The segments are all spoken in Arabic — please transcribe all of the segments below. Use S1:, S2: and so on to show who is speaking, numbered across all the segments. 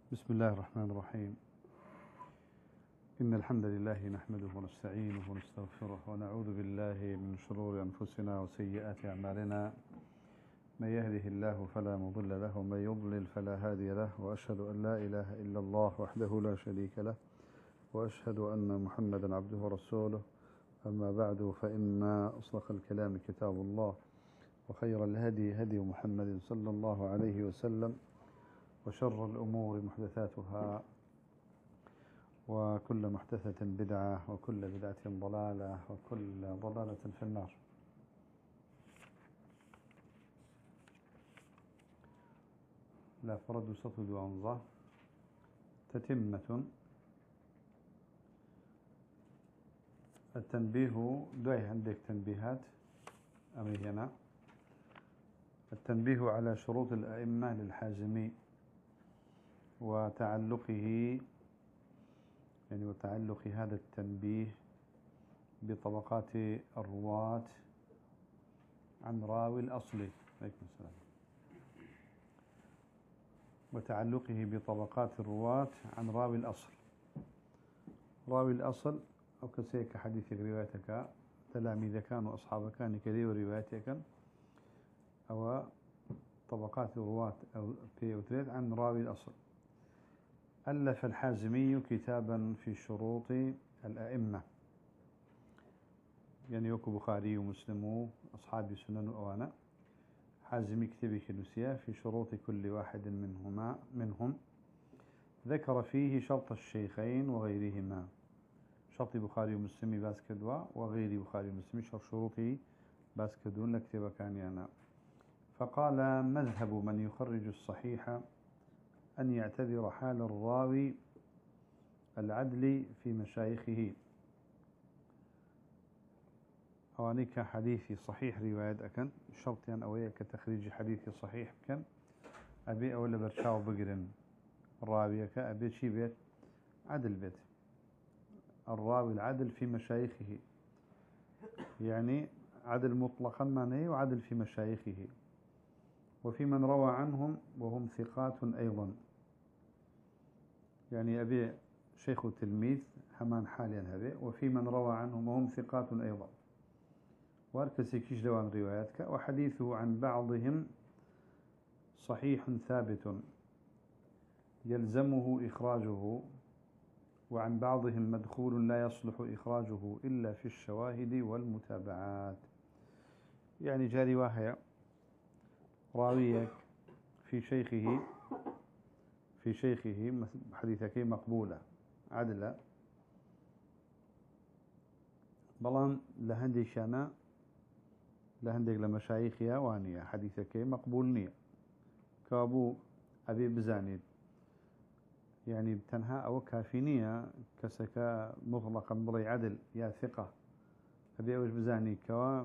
S1: بسم الله الرحمن الرحيم. إن الحمد لله نحمده ونستعينه ونستغفره ونعوذ بالله من شرور أنفسنا وسيئات أعمالنا. من يهده الله فلا مضل له ومن يضلل فلا هادي له، وأشهد أن لا إله إلا الله وحده لا شريك له، وأشهد أن محمدا عبده ورسوله. أما بعد، فإن أصدق الكلام كتاب الله، وخير الهدي هدي محمد صلى الله عليه وسلم، وشر الأمور محدثاتها، وكل محدثة بدعة، وكل بدعة ضلالة، وكل ضلالة في النار. لا فرد سطد وأنظى تتمة. التنبيه دوي عندك تنبيهات أمي هنا. التنبيه على شروط الأئمة للحازمي وتعلقه، يعني وتعلق هذا التنبيه بطبقات الرواة عن راوي الأصل. عليكم السلام. وتعلقه بطبقات الرواة عن راوي الأصل. راوي الأصل أو كسيك حديث روايتك تلاميذ كانوا أصحاب كان كذي وروايتك، أو طبقات الرواة أو بيوتريد عن راوي الأصل. ألف الحازمي كتابا في شروط الأئمة، يعني يوكو بخاري ومسلم أصحاب سنن أوانا. حازمي كتبي كنسية في شروط كل واحد منهم ذكر فيه شرط الشيخين وغيرهما. شرط بخاري ومسلم باسكدوا، وغير بخاري ومسلم شروطي باسكدون لكتب كان أنا. فقال: مذهب من يخرج الصحيح أن يعتذر حال الراوي العدل في مشايخه. أوانيك حديثي صحيح رواية أكن شرطيا أويا كتخريج حديثي صحيح كان أبي أولا برشاو بقرن راويك أبي شي بيت عدل بيت الراوي العدل في مشايخه، يعني عدل مطلقا معناه وعدل في مشايخه، وفي من روى عنهم وهم ثقات أيضا، يعني أبي شيخ التلميذ حمان حاليا هذا، وفي من روى عنهم وهم ثقات أيضا. واركسي كيش دوان رواياتك. وحديثه عن بعضهم صحيح ثابت يلزمه إخراجه، وعن بعضهم مدخول لا يصلح إخراجه إلا في الشواهد والمتابعات. يعني جاري واحد راويك في شيخه حديثك مقبولة عدلة، بلان لهندي شانا لهندك لمشايخها وانية حديثك مقبول نية كابو أبي بزانيد، يعني تنها أو كافينية كسكا مطلقا بلي عدل يا ثقة أبي أوش بزاني كوا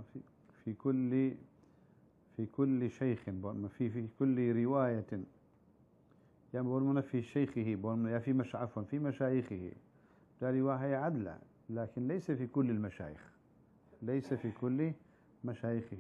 S1: في كل شيخ في كل رواية، يعني بقول في شيخه بقول في مشايخه لا رواية عدلة، لكن ليس في كل المشايخ، ليس في كل مشايخه.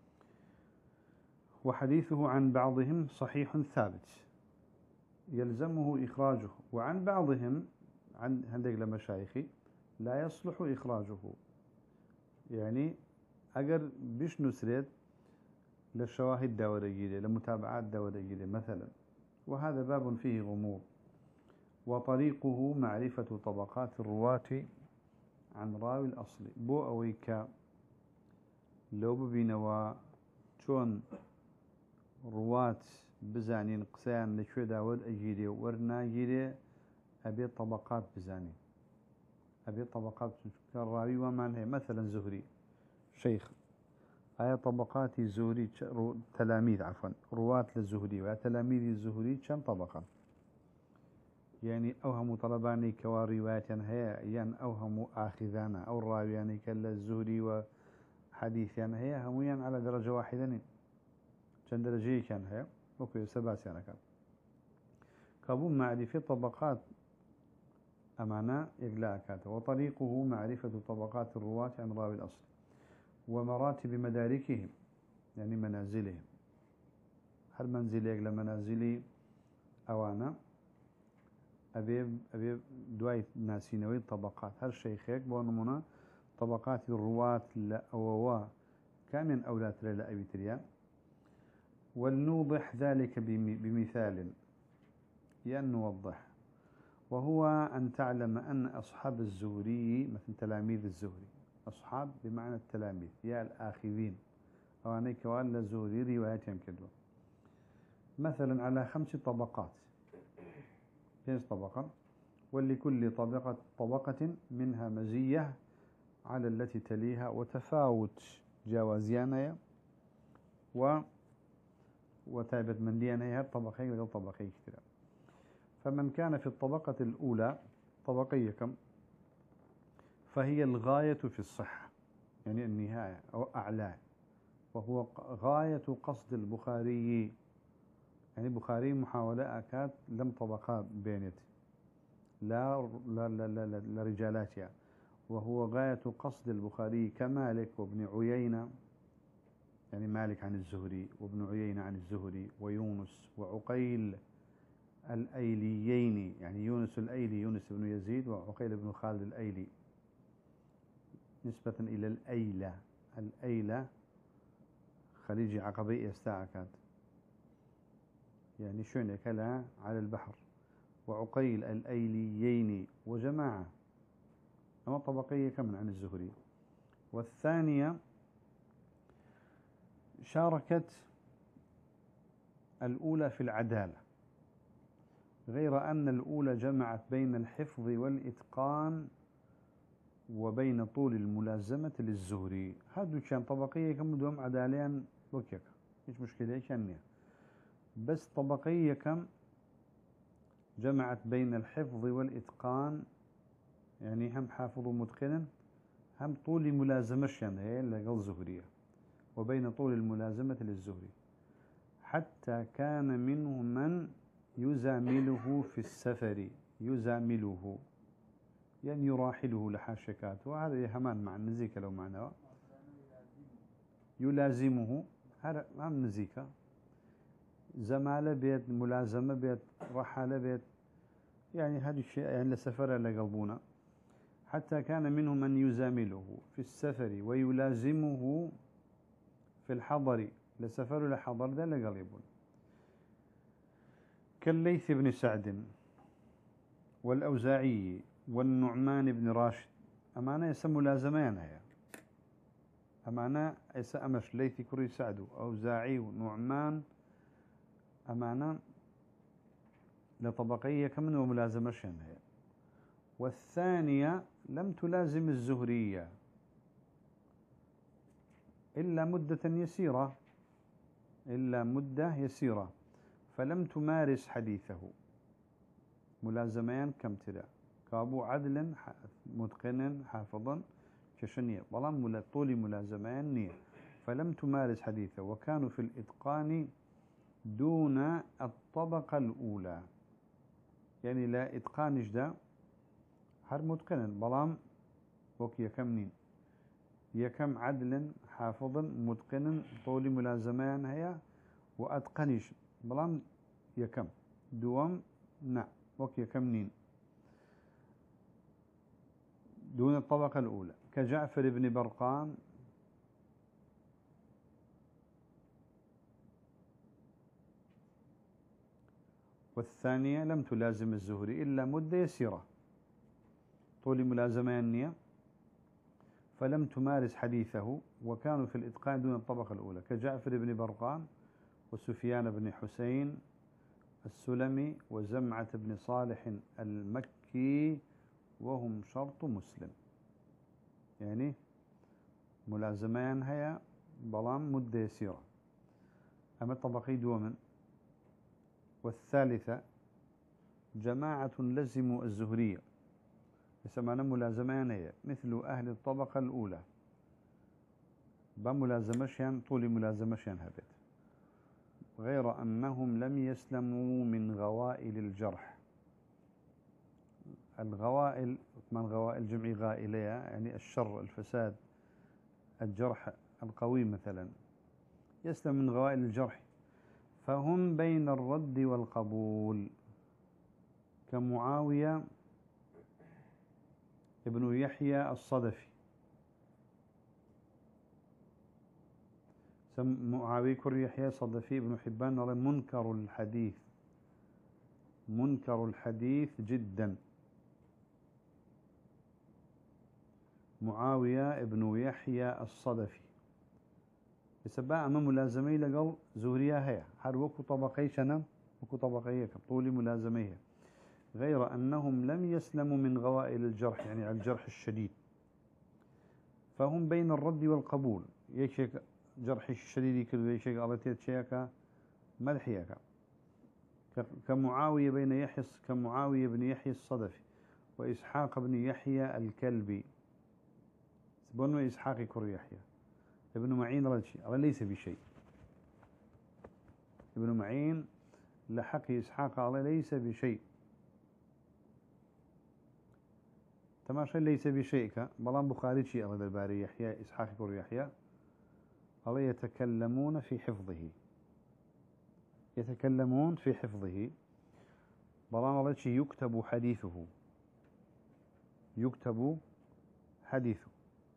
S1: وحديثه عن بعضهم صحيح ثابت يلزمه إخراجه، وعن بعضهم عن هندق لمشايخي لا يصلح إخراجه، يعني أجر بش نسرد للشواهد دورية لمتابعات دورية مثلا. وهذا باب فيه غموض. وطريقه معرفة طبقات الرواة عن راوي الأصل. بو أويكا لو ببينوا شون رواة بزانين قسان لشو داود أجيري ورنا جيري أبي طبقات بزاني، أبي طبقات كالراوي ومن هي مثلا زهري شيخ هاي طبقات الزهري تلاميذ رواة للزهري وتلاميذ الزهري كم طبقة، يعني أوهم طلباني كواريوات هي ين أوهم آخذانا أو الراوياني كلا الزهري وحديث هي هميا على درجة واحدة كان درجة كان هي وكي سباس يعني كان كابو معرفة طبقات أمانة إغلاقات. وطريقه معرفة طبقات الرواة عن راوي الأصل ومراتب مداركهم، يعني منازلهم. هل منزلي لمنازلي أوانا أبي دواي ناسينوي طبقات هر شيخيك بونمونا طبقات الرواة لأووا كامن أولاد لا أبي تريان. ولنوضح ذلك بمثال نوضح، وهو أن تعلم أن أصحاب الزهري مثل تلاميذ الزهري، أصحاب بمعنى التلاميذ يا الآخذين أو أنك وأن الزهري رواياتهم كدوا مثلا على 5 طبقات 5 طبقة، ولكل طبقة منها مزية على التي تليها وتفاوت جوازيانها وتابت من ديانها طبقين غير طبقين كثيرا. فمن كان في الطبقة الأولى طبقية كم فهي الغاية في الصحة، يعني النهاية أو أعلى، وهو غاية قصد البخاري، يعني البخاري محاولة أكاد لم طبقات بينت لا رجالاتها، وهو غاية قصد البخاري كمالك وابن عيينة، يعني مالك عن الزهري وابن عيينة عن الزهري ويونس وعقيل الأيليين، يعني يونس الأيلي يونس بن يزيد وعقيل بن خالد الأيلي نسبة إلى الأيلة خليج عقبي يستعكد، يعني شون كلا على البحر. وعقيل الأيليين وجماعة، أما طبقية كمن عن الزهري. والثانية شاركت الأولى في العدالة، غير أن الأولى جمعت بين الحفظ والإتقان وبين طول الملازمة للزهري. هذا كان طبقية كم دوم عداليا وكيك مش مشكلة كانية، بس طبقية كم جمعت بين الحفظ والإتقان، يعني هم حافظ متقنا هم طول ملازمة هي اللي قال زهرية، وبين طول الملازمة للزهري، حتى كان منه من يزامله في السفر، يزامله يعني يراحله لحاشكات، وهذا يهمان مع النزيكة لو معناه يلازمه، هذا مع النزيكة زمالة بيت ملازمة بيت رحالة بيت، يعني هذا الشيء يعني لسفر لقلبونا. حتى كان منه من يزامله في السفر ويلازمه في الحضر، لسفر لحضر ذا لقلبون، كالليث بن سعد والأوزاعي والنعمان بن راشد. أمانة يسمى ملازمان هي، أمانة أمش ليث كري سعد أوزاعي ونعمان، أمانة لطبقية كمن وملازمة هي. والثانية لم تلازم الزهرية إلا مدة يسيرة، فلم تمارس حديثه. ملازمين كم تلا كابو عدل متقن حافظا كشنية بلان طول ملازمين نية، فلم تمارس حديثه، وكانوا في الإتقان دون الطبقة الأولى، يعني لا إتقان جدا هر متقنا بلان وك يكم عدل حافظا متقنا طول ملازمين هي وأتقنش بلان يكم دوام وك يكم دون الطبقة الأولى، كجعفر بن برقان والثانية لم تلازم الزهري إلا مدة يسيرة طول ملازمة النية، فلم تمارس حديثه، وكانوا في الإتقان دون الطبقة الأولى، كجعفر بن برقان وسفيان بن حسين السلمي وزمعة بن صالح المكي، وهم شرط مسلم، يعني ملازمان هيا بلام مدة يسيرة. أما الطبقي دوما. والثالثة جماعة لزموا الزهرية يسمونه ملازمان هي مثل أهل الطبقة الأولى بملازمشان طول ملازمشان هبت، غير أنهم لم يسلموا من غوائل الجرح. الغوائل من غوائل جمع غائلية، يعني الشر الفساد الجرح القوي مثلا، يسلم من غوائل الجرح، فهم بين الرد والقبول، كمعاوية ابن يحيى الصدفي. معاوية كر يحيى الصدفي ابن حبان منكر الحديث، منكر الحديث جدا. معاوية ابن يحيى الصدفي بسبب أمام ملازمي لقل زهرية هي حروك طبقي شنم وكو طبقية طول ملازميها، غير أنهم لم يسلموا من غوائل الجرح، يعني على الجرح الشديد، فهم بين الرد والقبول. يشيك جرح الشديد كذا، يشيك أرتيت شيكا ملحيكا، كمعاوية بين يحيى، كمعاوية بن يحيى الصدفي وإسحاق بن يحيى الكلبي. سبون إسحاق كر يحيى ابن معين رجشي ليس بشيء. ابن معين لحق إسحاق على ليس بشيء. تماشى ليس بشيء بلان بخاري شيء على الباري يحيى إسحاق كر يحيى على يتكلمون في حفظه، يتكلمون في حفظه. بلان على شيء يكتب حديثه، يكتب حديثه.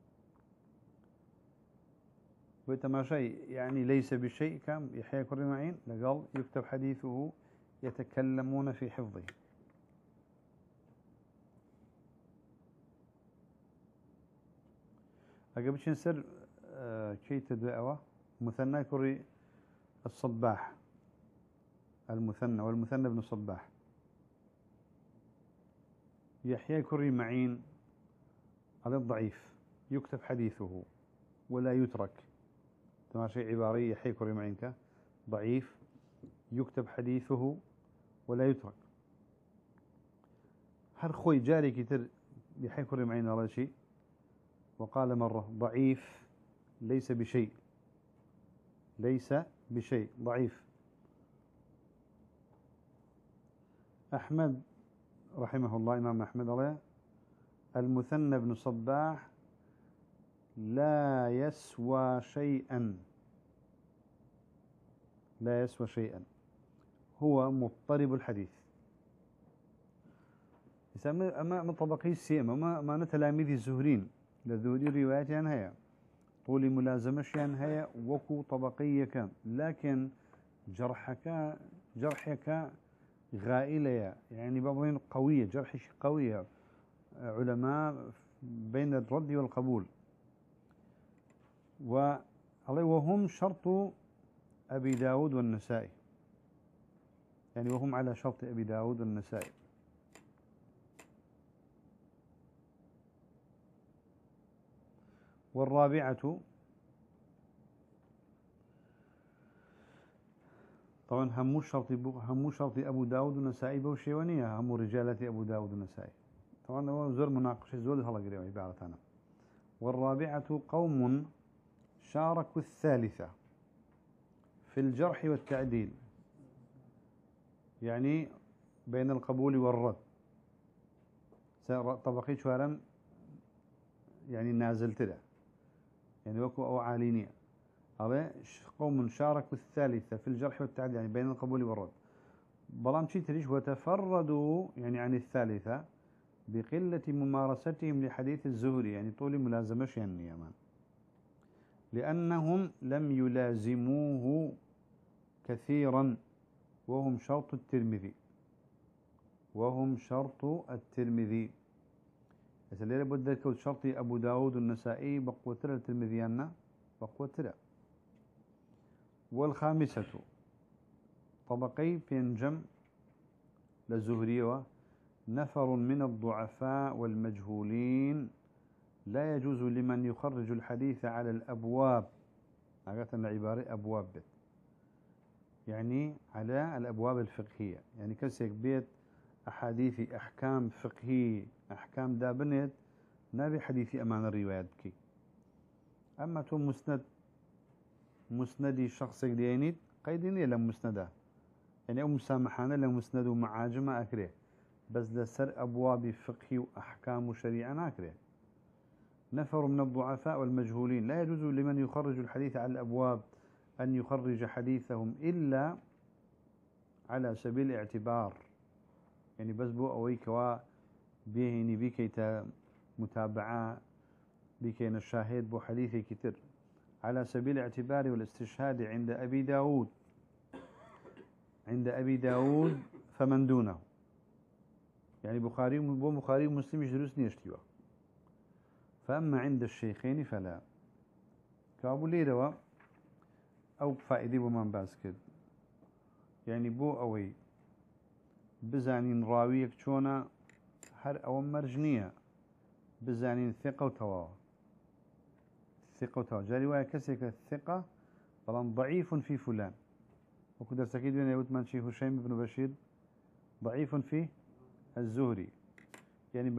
S1: وتماشى يعني ليس بشيء كم يحيى كر معين لقال يكتب حديثه يتكلمون في حفظه. أقبل نسر كي تدعوة مثنى كري الصباح، المثنى والمثنى بن الصباح. يحيى كري معين على الضعيف يكتب حديثه ولا يترك. تماشي عباري يحيى كري معين ضعيف يكتب حديثه ولا يترك. هر خوي جاري كتر يحيى كري معين على شيء، وقال مرة ضعيف ليس بشيء، ليس بشيء ضعيف. أحمد رحمه الله، إمام أحمد عليه، المثنى بن صباح لا يسوى شيئا، لا يسوى شيئا، هو مضطرب الحديث. أما من طبقي السيما ما نتلاميذ الزهرين للزهري روايات يعني هي طول ملازمش يعني هي وكو طبقية كان، لكن جرحك غائلة، يعني بابين قوية، جرحش قوية. علماء بين الرد والقبول، وهم شرط أبي داود والنسائي، يعني وهم على شرط أبي داود والنسائي. والرابعة طبعا هم شرط أبو داود والنسائي بوشيوانية، هم رجالة أبو داود والنسائي. طبعا هو زور مناقشة زول هلا قريبا عبارة عنه. والرابعة قوم شاركوا الثالثة في الجرح والتعديل، يعني بين القبول والرد. طبقي شوارا يعني نازلت له، يعني وكو أو عالينية. هذا قوم شاركوا الثالثة في الجرح والتعديل، يعني بين القبول والرد. بلام شي تريش وتفردوا يعني عن الثالثة بقلة ممارستهم لحديث الزهري، يعني طول ملازمش يعني يمان، لأنهم لم يلازموه كثيرا، وهم شرط الترمذي، وهم شرط الترمذي. الليلة بدأ كود شرطي أبو داود النسائي بقوتر الترمذيان بقوتر. والخامسة طبقي بينجم للزهري نفر من الضعفاء والمجهولين لا يجوز لمن يخرج الحديث على الأبواب، عادة العبارة أبواب بيت، يعني على الأبواب الفقهية، يعني كسيك بيت أحاديث أحكام فقهية أحكام دابنت نبي حديث أمان الروايات بكي. أما تو مسندي شخص دينيت قيدني لم مسنده، يعني مسامحانا لمسند ومعاجم أكره، بس لسر أبواب فقهي وأحكام وشريعة أكره. نفر من الضعفاء والمجهولين لا يجوز لمن يخرج الحديث على الأبواب أن يخرج حديثهم إلا على سبيل الاعتبار، يعني بس بو أوي كوا بيهني بكيت متابعة بكين الشاهد بو حديث كتير على سبيل الاعتبار والاستشهاد عند أبي داود فمن دونه يعني بخاري ومسلم يجلس نيشتوا فأما عند الشيخين فلا كابو ليروا أو فائدة بمن باسكت يعني بو أوي بزانين راويك شونا هر أو مرجنية بزانين ثقة وتوا جاري ويا كسك الثقة طبعا ضعيف في فلان وكدر سكيد بين يوت من شيخ هشيم بن بشير ضعيف في الزهري يعني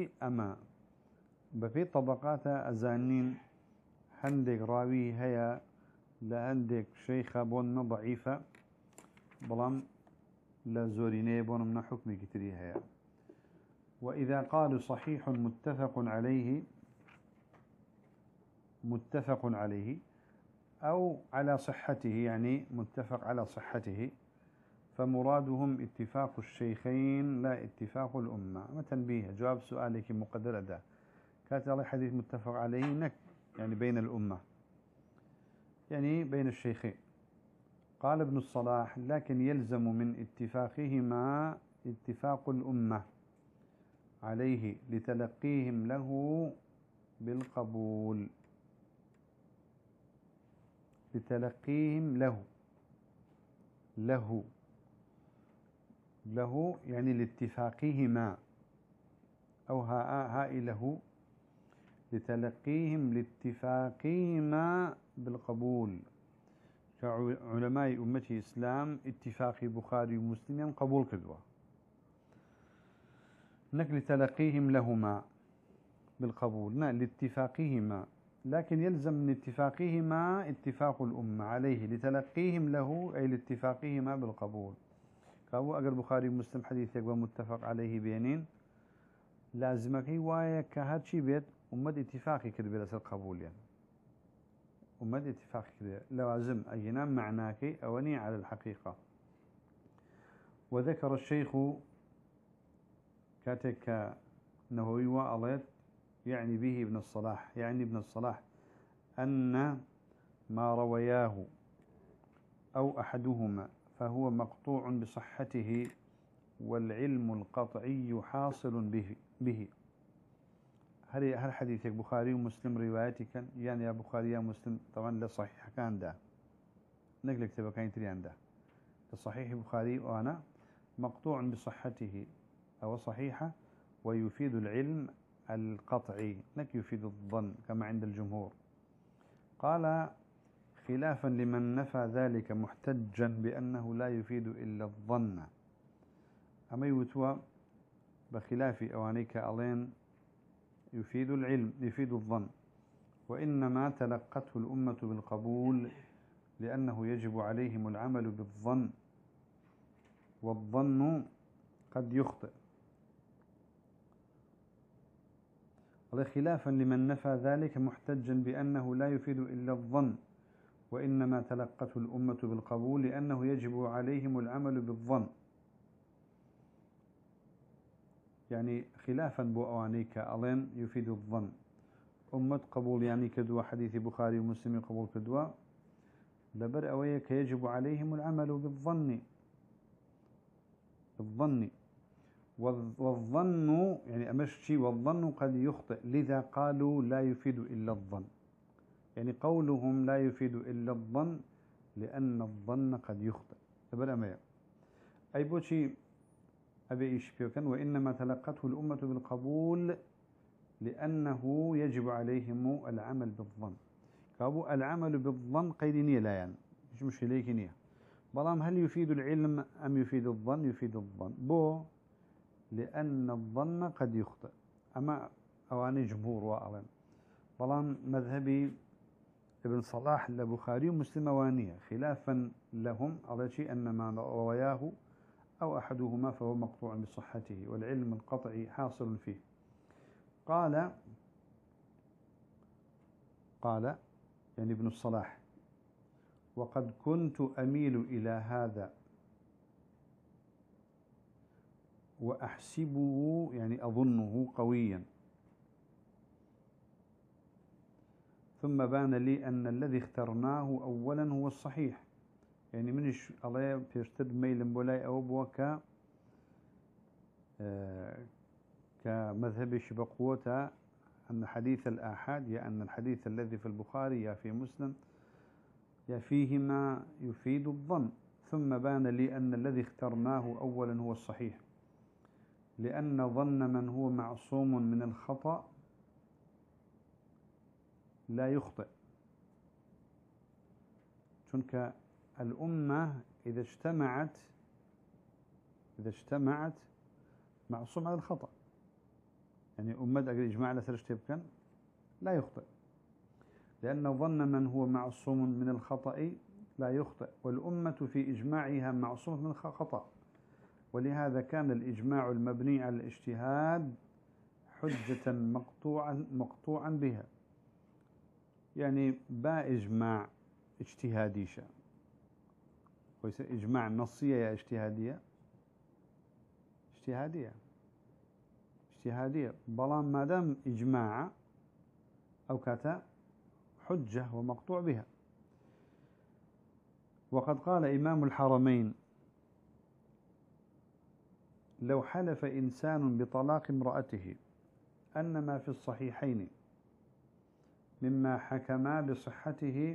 S1: بفي طبقات أزانين هندك راوي هيا لهندك شيخة بون ضعيفة بلام لا زوريني بون من حكم كتري هيا وإذا قالوا صحيح متفق عليه أو على صحته يعني متفق على صحته فمرادهم اتفاق الشيخين لا اتفاق الأمة. ما تنبيه جواب سؤالك مقدر ده كانت على حديث متفق عليه نك يعني بين الأمة يعني بين الشيخين. قال ابن الصلاح لكن يلزم من اتفاقهما اتفاق الأمة عليه لتلقيهم له بالقبول لتلقيهم له يعني لاتفاقهما أو هاء له لتلقيهم لاتفاقهما بالقبول كعلماء أمتي إسلام اتفاق بخاري ومسلم قبول كدوة نك لتلقيهم لهما بالقبول لاتفاقهما لكن يلزم من اتفاقهما اتفاق الأمة عليه لتلقيهم له أي لاتفاقهما بالقبول كابو أجر بخاري ومسلم حديث يقوى متفق عليه بينين لازمك هواية كهاتشي بيت أمد اتفاقي كده بلس القبول يعني أمد اتفاقي كده لوازم أينا معناك أوني على الحقيقة. وذكر الشيخ كاتك نهوي وأليت يعني به ابن الصلاح أن ما روياه أو أحدهما فهو مقطوع بصحته والعلم القطعي حاصل به. هل حديثك بخاري ومسلم روايتك يعني يا بخاري يا مسلم طبعا لا صحيح كان ده نقلك تبقى كان تريان ده الصحيح بخاري وأنا مقطوع بصحته أو صحيحة ويفيد العلم القطعي لك يفيد الظن كما عند الجمهور. قال خلافا لمن نفى ذلك محتجا بأنه لا يفيد إلا الظن أما يوتوا بخلاف أوانيك ألين يفيد العلم يفيد الظن وإنما تلقته الأمة بالقبول لأنه يجب عليهم العمل بالظن والظن قد يخطئ. خلافا لمن نفى ذلك محتجا بأنه لا يفيد إلا الظن وإنما تلقته الأمة بالقبول لأنه يجب عليهم العمل بالظن يعني خلافا بأوانيك ألين يفيد الظن أمة قبول يعني كدوى حديث بخاري ومسلم قبول كدوى لبر أويك يجب عليهم العمل بالظن والظن يعني أمشي والظن قد يخطئ لذا قالوا لا يفيد إلا الظن يعني قولهم لا يفيد إلا الظن لأن الظن قد يخطئ لبر أمير أي بوشي أبي إيش فيكن وإنما تلقته الأمة بالقبول لأنه يجب عليهم العمل بالظن كابو العمل بالظن قيدني لا يعني مش إليك نية بلام هل يفيد العلم أم يفيد الظن يفيد الظن لأن الظن قد يخطئ أما أواني جمهور وأعلم بلام مذهبي ابن صلاح لبخاري ومسلم أوانيه خلافا لهم على شيء أن ما روياه أو أحدهما فهو مقطوع بصحته والعلم القطعي حاصل فيه. قال يعني ابن الصلاح وقد كنت أميل إلى هذا وأحسبه يعني أظنه قويا، ثم بان لي أن الذي اخترناه أولا هو الصحيح. يعني منش الله بيشتد ميل بولاي أو بوكا كمذهب شبقوته أن حديث الآحاد يا أن الحديث الذي في البخاري يا في مسلم يا فيهما يفيد الظن. ثم بان لي أن الذي اخترناه أولا هو الصحيح، لأن ظن من هو معصوم من الخطأ لا يخطئ. چونك الأمة إذا اجتمعت معصوم على الخطأ، يعني أمة أجل إجماع لا سرشتبكن لا يخطئ، لأن ظن من هو معصوم من الخطأ لا يخطئ، والأمة في إجماعها معصومة من الخطأ. ولهذا كان الإجماع المبني على الاجتهاد حجة مقطوعا بها. يعني با إجماع اجتهادي شاء ويس إجماع نصية يا اجتهادية بلان ما دام إجماع أو كاتا حجة ومقطوع بها. وقد قال إمام الحرمين: لو حلف إنسان بطلاق امرأته أن ما في الصحيحين مما حكما بصحته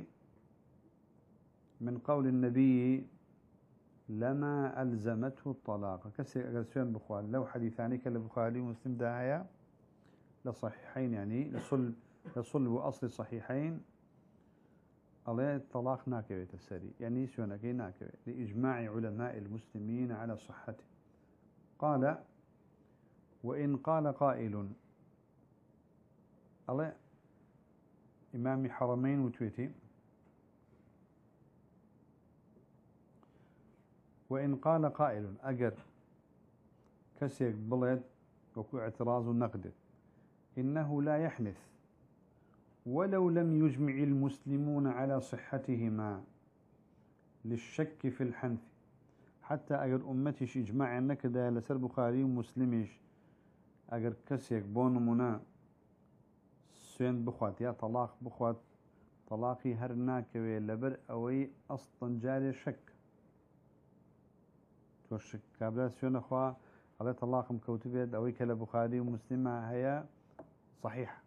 S1: من قول النبي لما ألزمته الطلاق. كسيان بخوال لو حديثاني كالبخاري ومسلم داهية لصحيحين، يعني لصلب أصل صحيحين، عليه الطلاق ناكوية السري، يعني سيونكي ناكوية لإجماع علماء المسلمين على صحته. قال: وإن قال قائل، الله إمام حرمين وتويتي، وإن قال قائل أجر كسيك بلد وكو اعتراض النقد إنه لا يحنث ولو لم يجمع المسلمون على صحتهما للشك في الحنث. حتى أجر أمتش إجماع النكدة لسر بخاري ومسلمش أجر كسيك بون منا سين بخوات يا طلاق بخوات طلاقي هرناك لبر أوي أصلا جاري شك توشك كابلا سين أخوا على طلاق مكوتبيد أوي كلا بخاري ومسلمة هي صحيح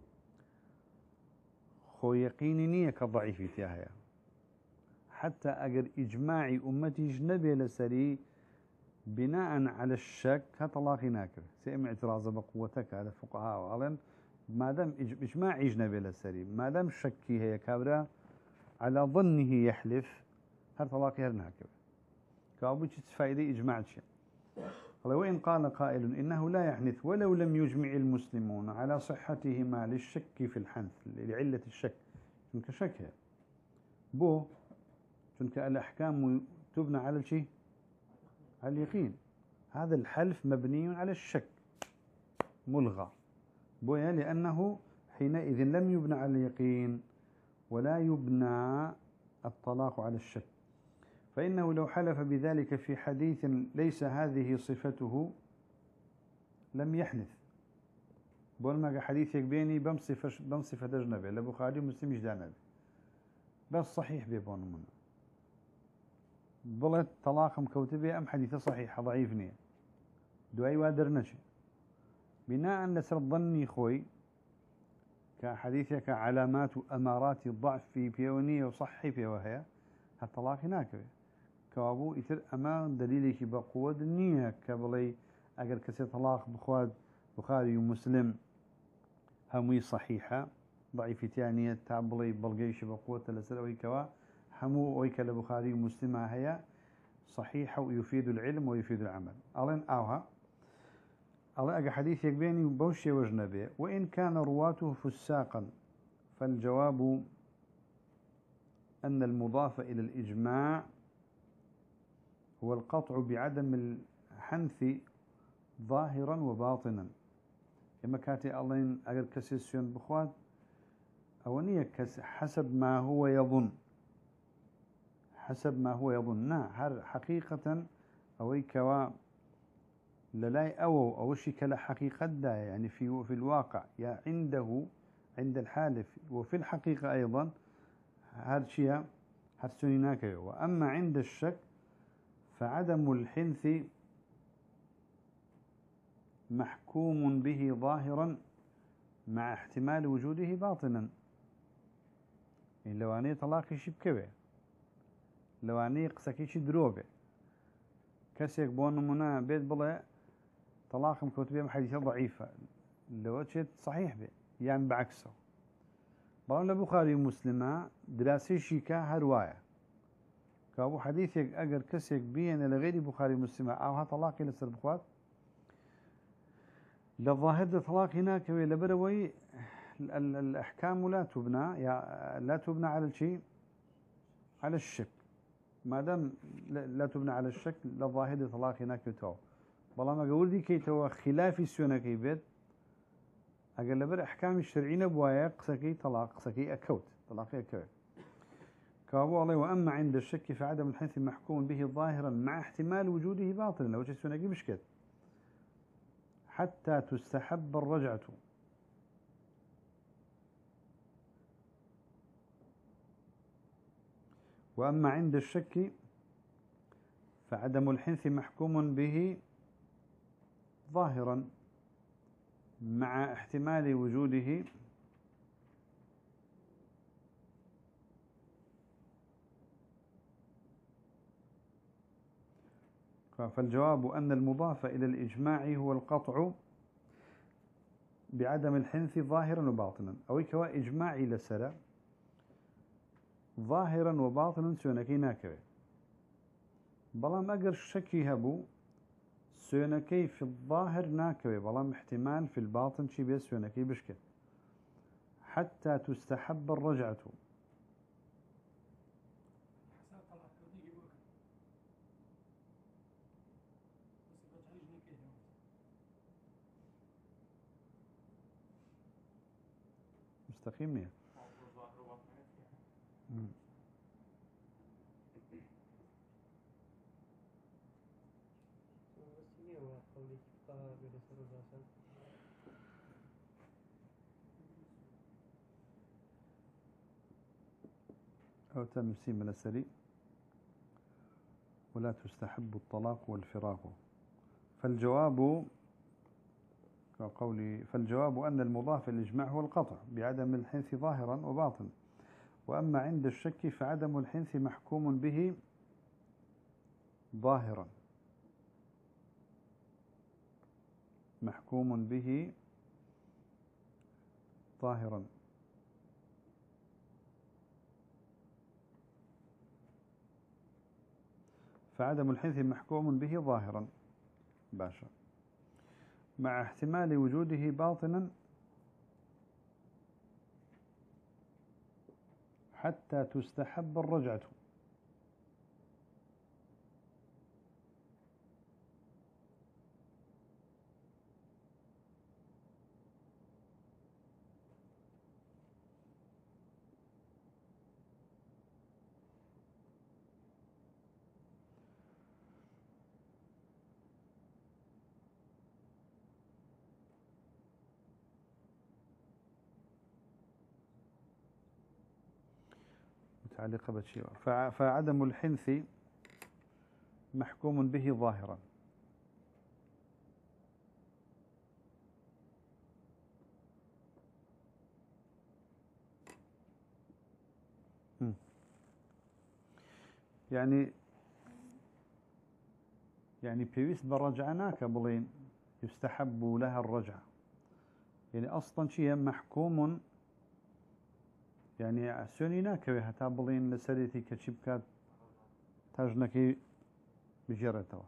S1: خو يقيني نية كضعيف فيها. حتى أجر إجماعي أمتي جنبي لسري بناء على الشك هطلاقي ناكر سيئم اعتراض بقوتك على فقهاء وعلم ما دام إجماع جنبي لسري ما دام شكي هي كابرا على ظنه يحلف هطلاقي هرناكر كابوش تفايدي إجماع الشيء. وإن قال قائل إنه لا يحنث ولو لم يجمع المسلمون على صحتهما للشك في الحنث لعلة الشك، چونك شك بو چونك الأحكام تبنى على الشيء على اليقين. هذا الحلف مبني على الشك ملغى بويا لأنه حينئذ لم يبنى على اليقين ولا يبنى الطلاق على الشك. فإنه لو حلف بذلك في حديث ليس هذه صفته لم يحنث. بول ما حديثك بيني بمصفة أجنبي لبخاري ومسلم جدانبي بس صحيح بيبون منه بلت طلاق مكوتبه أم حديثة صحيحة ضعيف نية دعي وادر نشي بناء لسر ظني خوي كحديثك علامات أمارات الضعف في بيونية وصحي في وهي هالطلاق هناك كوابو يتر أمان دليلك بقوة النية كبلي أجر كسي طلاق بخواد بخاري ومسلم هموي صحيحة ضعيف تانية تعبلي بلقيش بقوة لسر كوا همو ويك لبخاري ومسلم هي صحيحة ويفيد العلم ويفيد العمل. ألين أوها الله أجا حديث يكبيني بوشي وجنبه وإن كان رواته فساقا فالجواب أن المضاف إلى الإجماع هو القطع بعدم الحنث ظاهرا وباطنا. كما كاتي الله أجر كسيسيون بخوات أونية حسب ما هو يظن حسب ما هو يظن هر حقيقة أوي كوا للاي أو شيء كلا حقيقة دا يعني في الواقع يا عنده عند الحالف وفي الحقيقة أيضا هذا شيء هرسونيناك. وأما عند الشك فعدم الحنث محكوم به ظاهرا مع احتمال وجوده باطنا. يعني لو أني طلاقي شي بكوي، لو أني قسكي شي دروبه، كسيك بون منا بيت بلا طلاقم كتبه محدثة ضعيفة، لو أتشت صحيح به يعني بعكسه. بقول البخاري ومسلم دراسي شيكا هرواية كابو حديثك أجر كسيك بين لغير بخاري ومسلم أو هطلاقي لسر بخوات للظاهر طلاق هناك لبروي الأحكام لا تبنى لا تبنى على الشيء على الشك. ما دام لا تبنى على الشك للظاهر طلاق هناك تو والله ما قول دي كي تو خلاف السنة كي بيت أقل لبر أحكام الشرعين بوايا قسكي طلاق قسكي أكوت طلاقي أكوت كابو الله. وأما عند الشك فعدم الحنث محكوم به ظاهرا مع احتمال وجوده باطلا. لو السنة كي مشكت حتى تستحب الرجعة. وأما عند الشك فعدم الحنث محكوم به ظاهرا مع احتمال وجوده فالجواب أن المضاف إلى الإجماع هو القطع بعدم الحنث ظاهرا وباطنا. أو كوا إجماعي لسرى ظاهرا وباطنا سونكي ناكوي بلام أقر شكي هبو سونكي في الظاهر ناكوي بلام احتمال في الباطن شي بيس سونكي بشكل حتى تستحب الرجعة. مستقيم يا أو تمسي من السري ولا تستحب الطلاق والفراق. فالجواب أن المضاف الإجماع هو القطع بعدم الحنث ظاهرا وباطنا. وأما عند الشك فعدم الحنث محكوم به ظاهرا محكوم به ظاهرا فعدم الحنث محكوم به ظاهرا باشا مع احتمال وجوده باطنا حتى تستحب الرجعة. متعلقة بشيء. فعدم الحنث محكوم به ظاهرا يعني بيويس بالرجعناك بلين يستحب لها الرجعة. يعني أصلا شيء محكوم يعني سونيناك هتا بلين لسريتي كشبكات تاجنكي بجرتها.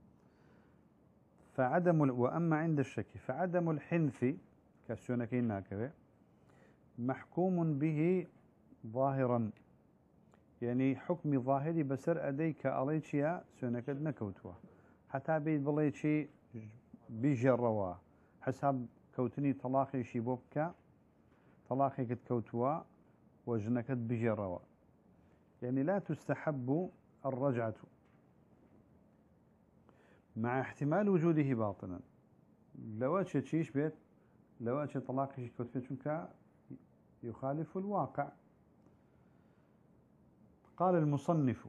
S1: وأما عند الشك فعدم الحنث كسونكي ناكوي محكوم به ظاهرا. يعني حكم ظاهري بسر أديك أليتشيا سونكد نكوتوا حتى بيت بليتشي بجروا حسب كوتني طلاقي شيبوبكا طلاقي كتكوتوا وجنكد بجروا. يعني لا تستحب الرجعة مع احتمال وجوده باطنا لو تشيش بيت لو طلاق كتفتك يخالف الواقع. قال المصنف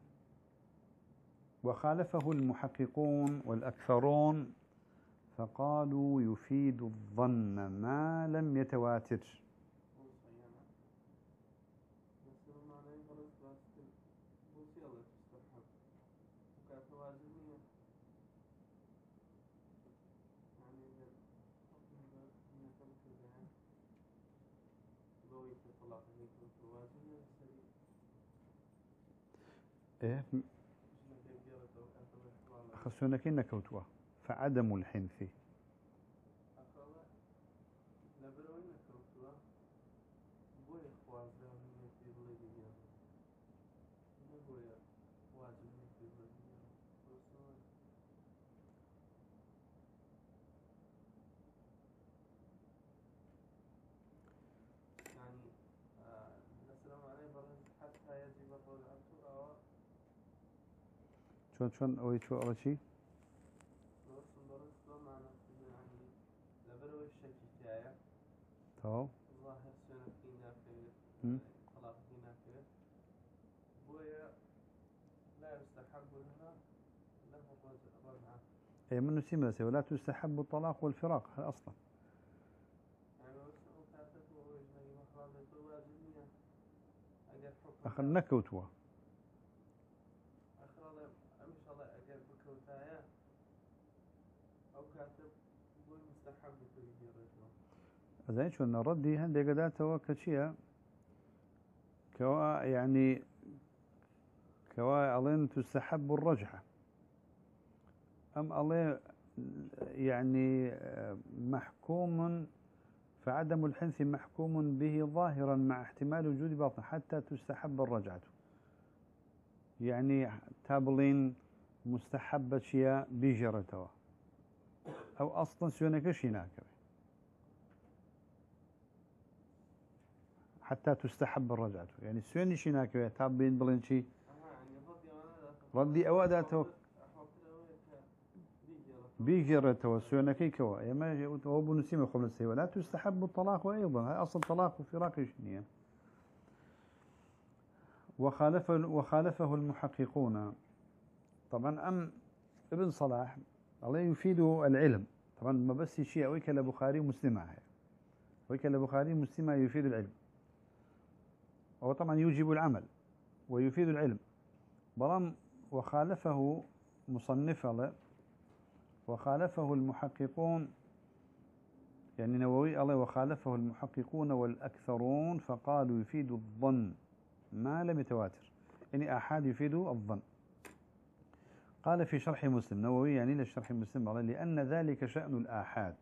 S1: وخالفه المحققون والأكثرون فقالوا يفيد الظن ما لم يتواتر. إيه خسونك نكوتوا فعدم الحنث شون أوي شو أول شيء تمام أي من نسيم ولا تستحب الطلاق والفراق هذا أصلا أخر نكوتوا زين شو نردي هندي قداته وكشيا كوا يعني كوا أظن تستحب الرجحة أم الله يعني محكوم فعدم الحنث محكوم به ظاهرا مع احتمال وجود باطن حتى تستحب الرجعة يعني تابلين مستحبة شيء بجرتها أو أصلا سيونك هناك حتى تستحب الرجعة يعني سيوني هناك تابلين بلين شيء ردي أواداته بيجرته وسيونكي كوا يما هو بنسيم خمسة ولا تستحب الطلاق أيضا هذا أصل طلاق وفراق شنية. وخالفه المحققون طبعا ابن صلاح الله يفيد العلم طبعا ما بس شيء ويكل بخاري ومسلم ويكل بخاري مسلم يفيد العلم هو طبعا يوجب العمل ويفيد العلم برام وخالفه مصنف وخالفه المحققون يعني نووي الله وخالفه المحققون والأكثرون فقالوا يفيد الظن ما لم يتواتر يعني آحاد يفيد الظن. قال في شرح مسلم نووي يعني للشرح مسلم لأن ذلك شأن الآحاد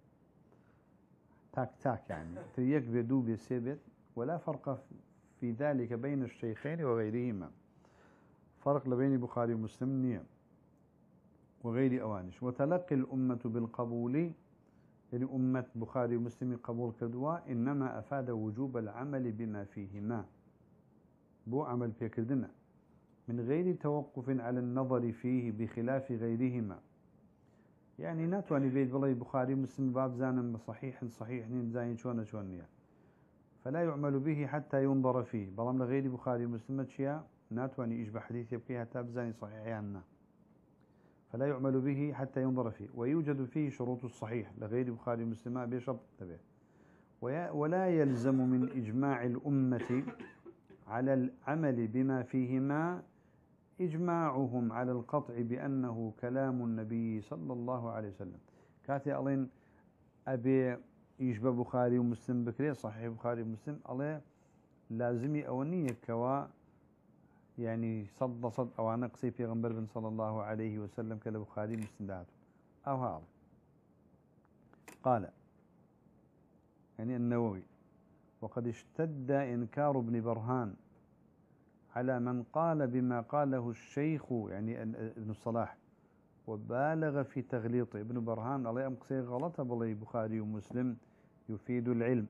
S1: تاك يعني تريك بدو بسبت ولا فرق في ذلك بين الشيخين وغيرهما فرق لبين بخاري ومسلم نية وغير أوانش. وتلقي الأمة بالقبول يعني أمة بخاري ومسلم قبول كدوا إنما أفاد وجوب العمل بما فيهما بو عمل بيكردنا من غير توقف على النظر فيه بخلاف غيرهما يعني ناتواني بيت بالله بخاري ومسلم باب زانا صحيح نين زاين شونا فلا يعمل به حتى ينظر فيه بلام لغير بخاري ومسلم أشياء ناتواني إجبى حديث يبكي حتى بزاني صحيح يعني فلا يعمل به حتى ينظر فيه ويوجد فيه شروط الصحيح لغير بخاري ومسلم بشرط تبه ولا يلزم من إجماع الأمة على العمل بما فيهما إجماعهم على القطع بأنه كلام النبي صلى الله عليه وسلم كاتي ألين أبي يجب بخاري ومسلم بكري صحيح بخاري ومسلم الله لازمي أونية كوا يعني صد أو نقصي في غنبر بن صلى الله عليه وسلم كالبخاري مسلم دعته أو هذا قال يعني النووي وقد اشتد إنكار ابن برهان على من قال بما قاله الشيخ يعني ابن الصلاح وبالغ في تغليطه. ابن برهان الله يمقصي غلطة بالله بخاري ومسلم يفيد العلم.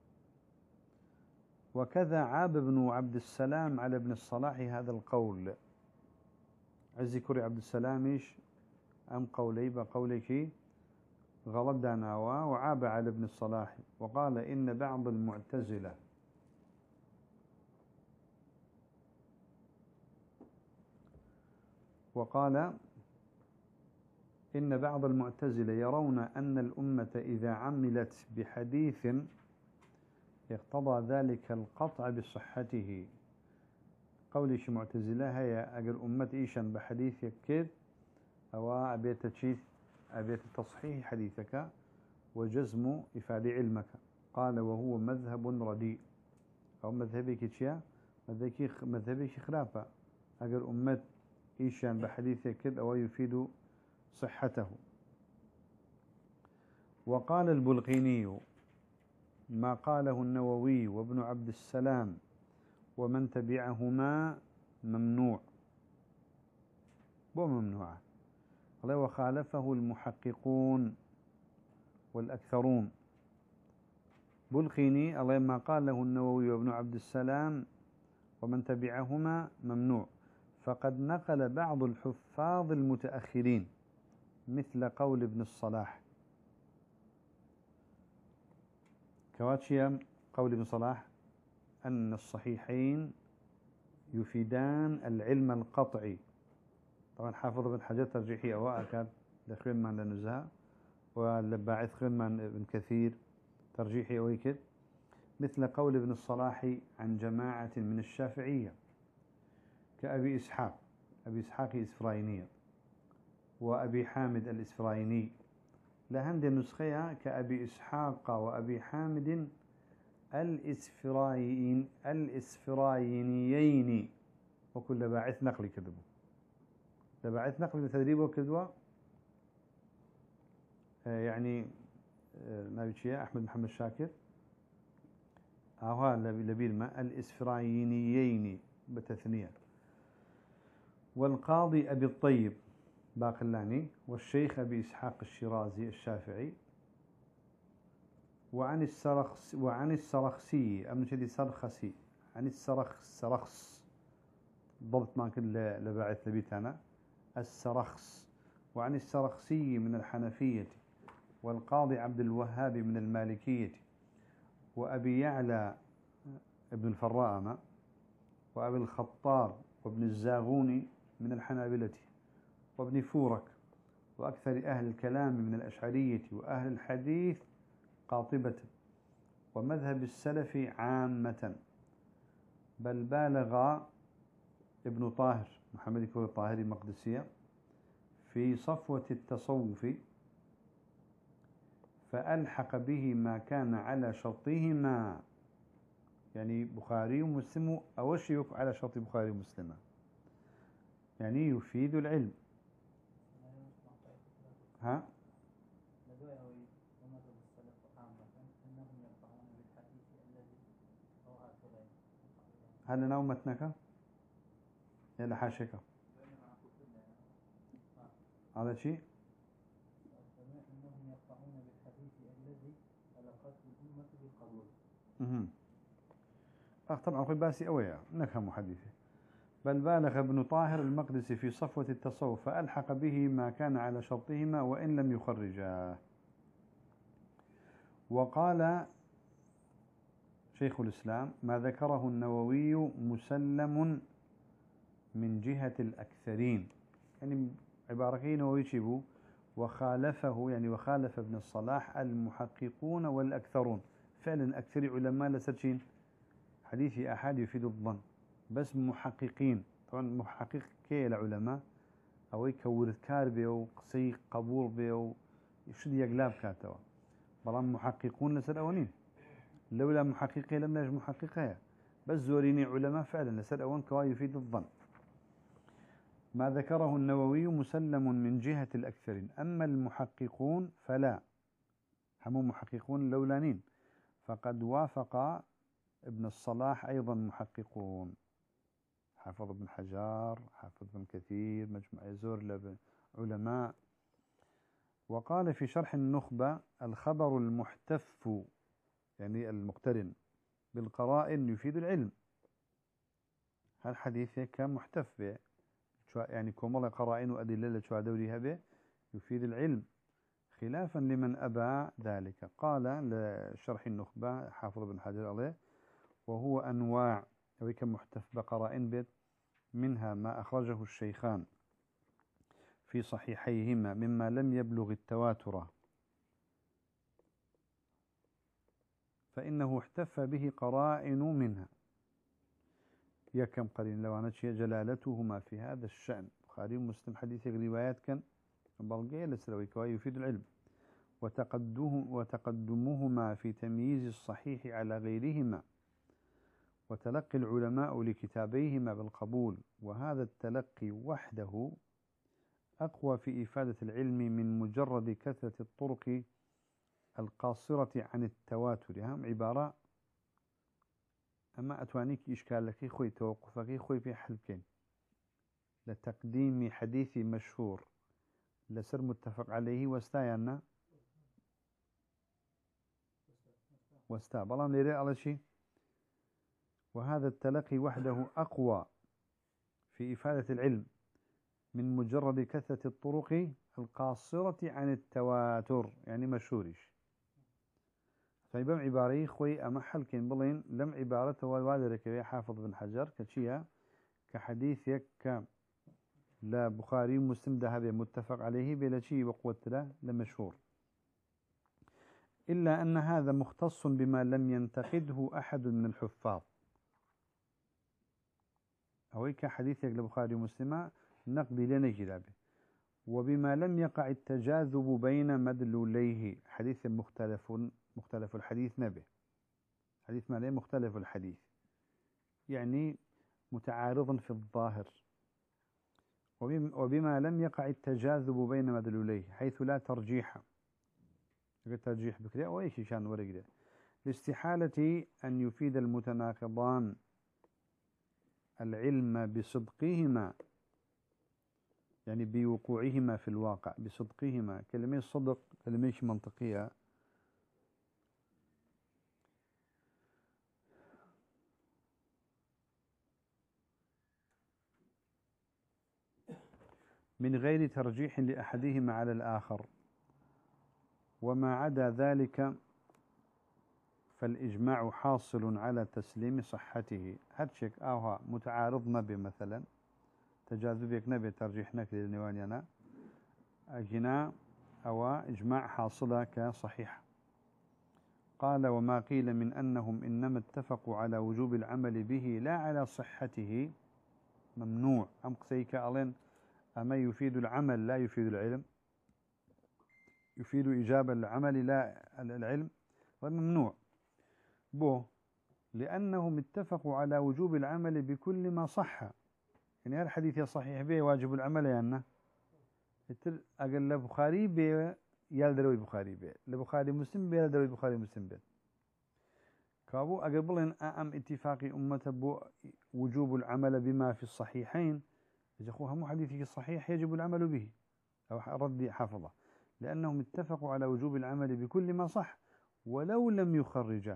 S1: وكذا عاب ابن عبد السلام على ابن الصلاح هذا القول عزي كري عبد السلاميش أم قولي بقولك غلط داناوا وعاب على ابن الصلاح وقال إن بعض المعتزلة وقال إن بعض المعتزلة يرون أن الأمة إذا عملت بحديث اقتضى ذلك القطع بصحته. قولش معتزلة هي أجل أمة إيشان بحديث يكيد أو أبيت تشيث أبيت تصحيح حديثك وجزم إفادة علمك. قال وهو مذهب رديء أو مذهبك تشيا مذهبك خلافة أجل أمة إيشان بحديث يكيد أو يفيد صحته. وقال البلقيني ما قاله النووي وابن عبد السلام ومن تبعهما ممنوع. بو ممنوع وخالفه المحققون والأكثرون. بلقيني الله ما قاله النووي وابن عبد السلام ومن تبعهما ممنوع، فقد نقل بعض الحفاظ المتأخرين مثل قول ابن الصلاح كواتشيا قول ابن صلاح أن الصحيحين يفيدان العلم القطعي. طبعا حافظ بن حجر ترجيحي أواء كان لخير من لنزهة ولباعث خير من ابن كثير ترجيحي أويكد مثل قول ابن الصلاح عن جماعة من الشافعية كأبي إسحاق أبي إسحاق الإسفرايني وأبي حامد الإسفرايني لهند النسخية كأبي إسحاق وأبي حامد الإسفراينيين وكل باعث نقل كذبه باعث نقل تدريبه كذبه يعني نبيشيا أحمد محمد شاكر أهوال لبيلما الإسفراينيين بتثنية. والقاضي أبي الطيب باقلاني والشيخ أبي إسحاق الشيرازي الشافعي وعن السرخسي أمن شدي سرخسي عن السرخس ضبط ما كل لباعث لبيتانا السرخس وعن السرخسي من الحنفية والقاضي عبد الوهاب من المالكية وأبي يعلى ابن الفراء وأبي الخطار وابن الزاغوني من الحنابلة وابن فورك وأكثر أهل الكلام من الأشعرية وأهل الحديث قاطبة ومذهب السلف عامة. بل بالغ ابن طاهر محمد كور الطاهري المقدسية في صفوة التصوف فألحق به ما كان على شرطهما، يعني بخاري ومسلم أو شيء على شرط بخاري ومسلم، يعني يفيد العلم. ها هل نومتنك إلى حاشك هذا شيء
S2: أنهم يقطعون بالحديث الذي تلقته الأمة بالقبول.
S1: طبعا خذ باسي أويا نفهم حديثه. بل بالغ ابن طاهر المقدسي في صفوة التصوف فألحق به ما كان على شرطهما وإن لم يخرجاه. وقال شيخ الإسلام ما ذكره النووي مسلم من جهة الأكثرين، يعني عباركين ويشبه وخالفه يعني وخالف ابن الصلاح المحققون والأكثرون. فعلا أكثر علماء لسرشين حديث أحد يفيد الظن بس محققين. طبعا محقق كي العلماء أو يكورث كاربي وقصي قبور بي وشد يقلاب كاتوا بلان محققون لسر أولين لولا محققين لم نجم محققها بس زوريني علماء فعلا لسر أول كوا يفيد الظن. ما ذكره النووي مسلم من جهة الأكثرين، أما المحققون فلا هم محققون لولانين فقد وافق ابن الصلاح أيضا محققون حافظ ابن حجار حافظ ابن كثير مجمع يزور علماء. وقال في شرح النخبة الخبر المحتف يعني المقترن بالقرائن يفيد العلم. هالحديث كان محتف به يعني كمال قرائن وأدلة شو دوريها به يفيد العلم، خلافا لمن أبى ذلك. قال لشرح النخبة حافظ بن حجر عليه: وهو أنواع وكم محتف بقرائن بيت، منها ما أخرجه الشيخان في صحيحيهما مما لم يبلغ التواتر، فإنه احتف به قرائن منها. يكم قرين لو أنا جلالتهما في هذا الشأن. بخاري ومسلم حديث روايات كان بلغي لسروي يفيد العلم، وتقدمهما في تمييز الصحيح على غيرهما، وتلقي العلماء لكتابيهما بالقبول. وهذا التلقي وحده أقوى في إفادة العلم من مجرد كثرة الطرق القاصرة عن التواتر. هم عبارة أما أتوانيك إشكال لك خوي توقفك خوي في حلكين: لتقديم حديث مشهور لسر متفق عليه واستايانا واستا بلان ليري على شيء. وهذا التلقي وحده أقوى في إفادة العلم من مجرد كثرة الطرق القاصرة عن التواتر، يعني مشهورش. فيبم عباري خوي أما حلكين بلين لم عبارته والوادرك يا حافظ بن حجر كشيا كحديثك لا بخاري ومسلم ذهب متفق عليه بلا شيء وقوة له لمشهور، إلا أن هذا مختص بما لم ينتقده أحد من الحفاظ. أويك حديثك لبخاري ومسلم نقد لنا جلابه، وبما لم يقع التجاذب بين مدلوليه، حديث مختلف الحديث نبه، حديث ما ليه مختلف الحديث يعني متعارض في الظاهر. وبما لم يقع التجاذب بين مدلوليه حيث لا ترجيح، الترجيح بكري أو أي شيء شان ورقده، لاستحالة أن يفيد المتناقضان العلم بصدقهما، يعني بوقوعهما في الواقع، بصدقهما. كلمة صدق كلمة منطقية، من غير ترجيح لأحدهما على الآخر. وما عدا ذلك فالإجماع حاصل على تسليم صحته. هاتشك أوها متعارض نبي مثلا، تجاذبك نبي ترجيح نكري للنوانينا أجنا أو إجماع حاصلة كصحيح. قال: وما قيل من أنهم إنما اتفقوا على وجوب العمل به لا على صحته ممنوع. أم قسيك ألين أما يفيد العمل لا يفيد العلم، يفيد إجابة العمل لا العلم، وممنوع بو لأنهم اتفقوا على وجوب العمل بكل ما صح. يعني هذا الحديث صحيح به واجب العمل يعني أقل لبخاري به يالدروي بخاري به، لبخاري مسلم به يالدروي بخاري مسلم به. كابو أقبل أن اتفاق أمة بو وجوب العمل بما في الصحيحين، إذا أخوها مو حديثك الصحيح يجب العمل به أو رد حافظه، لأنهم اتفقوا على وجوب العمل بكل ما صح ولو لم يخرجه.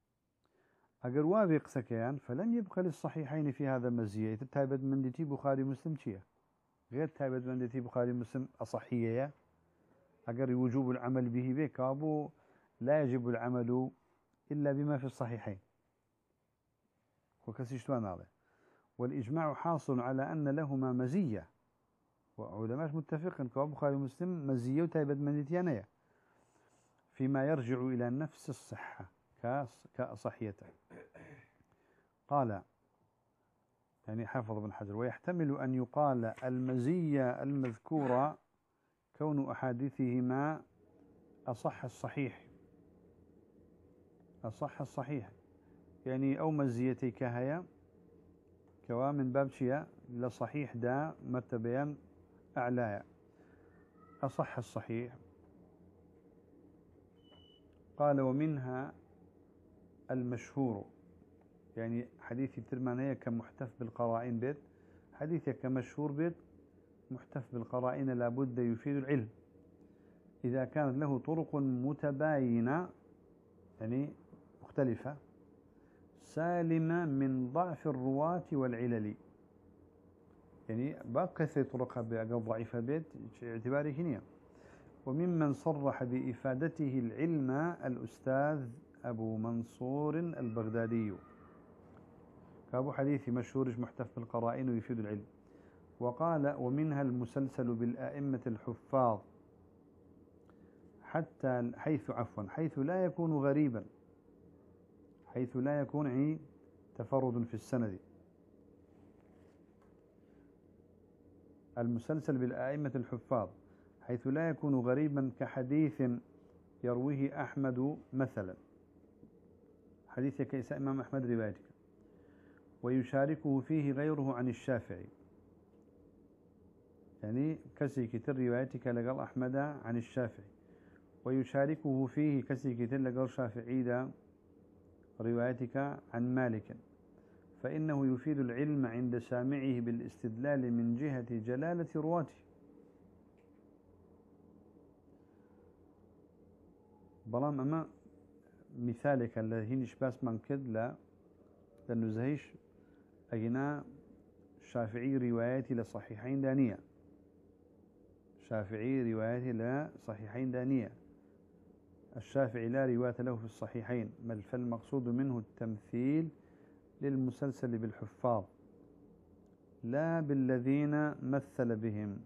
S1: أجر وابق سكيان فلن يبقى للصحيحين في هذا مزية. تتابد من دتي بخاري مسلم شيء غير تابد من دتي بخاري مسلم أصحية. أجر وجوب العمل به بكابو لا يجب العمل إلا بما في الصحيحين، وكسيشتوان هذا. والإجماع حاصل على أن لهما مزية، وعلماء متفقين كابو بخاري مسلم مزية وتابد من دتيانية فيما يرجع إلى نفس الصحة كأصحيته. قال يعني حافظ بن حجر: ويحتمل أن يقال المزية المذكورة كون أحاديثهما أصح الصحيح، أصح الصحيح يعني أو مزيتي كهيا كوا من باب شيء لصحيح دا مرتبيا أعلايا أصح الصحيح. قال: ومنها المشهور، يعني حديث ترمانية كمحتف بالقرائن بيت، حديث كمشهور بيت محتف بالقرائن لابد يفيد العلم إذا كانت له طرق متباينة يعني مختلفة سالمة من ضعف الرواة والعلل. يعني باقي طرقها بأقل ضعيفة بيت اعتباري هنا وممن صرح بإفادته العلم الأستاذ أبو منصور البغدادي، كابو حديث مشهور محتف بالقرائن ويفيد العلم. وقال: ومنها المسلسل بالآئمة الحفاظ حتى حيث لا يكون غريبا، حيث لا يكون تفرد في السند. المسلسل بالآئمة الحفاظ حيث لا يكون غريبا كحديث يرويه أحمد مثلا، حديث كيس إمام أحمد روايتك، ويشاركه فيه غيره عن الشافعي، يعني كسي كتر روايتك لقال أحمد عن الشافعي، ويشاركه فيه كسي كتر لقال شافعي دا روايتك عن مالك، فإنه يفيد العلم عند سامعه بالاستدلال من جهة جلالة رواته. بلام أما مثالك الذي نشباس من كد لا لأنه زهيش أجنا شافعي رواياتي لصحيحين دانية، شافعي رواياتي لصحيحين دانية، الشافعي لا رواية له في الصحيحين، بل فالمقصود منه التمثيل للمسلسل بالحفاظ لا بالذين مثل بهم.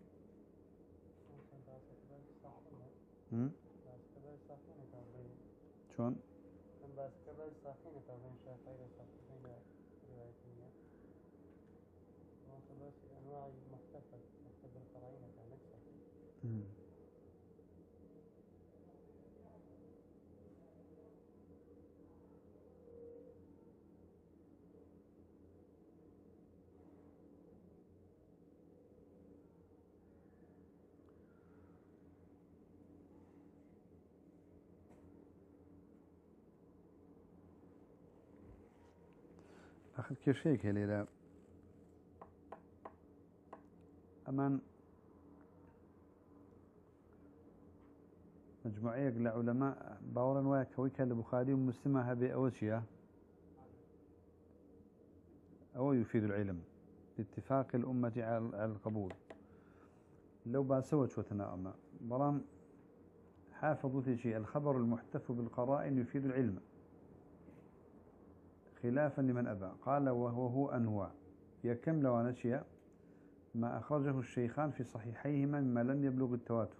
S1: شون؟ أخذ كشيك هليلا أمان مجموعية لعلماء باورا وكويكا لبخاري ومسلم هذه أوشياء أو يفيد العلم لاتفاق الأمة على القبول. لو باسوت وتنا أما برام حافظوا شيء الخبر المحتف بالقرائن يفيد العلم خلافا لمن أبى. قال: وهو أنواع يكم لو نشيا ما أخرجه الشيخان في صحيحيهما مما لم يبلغ التواتر.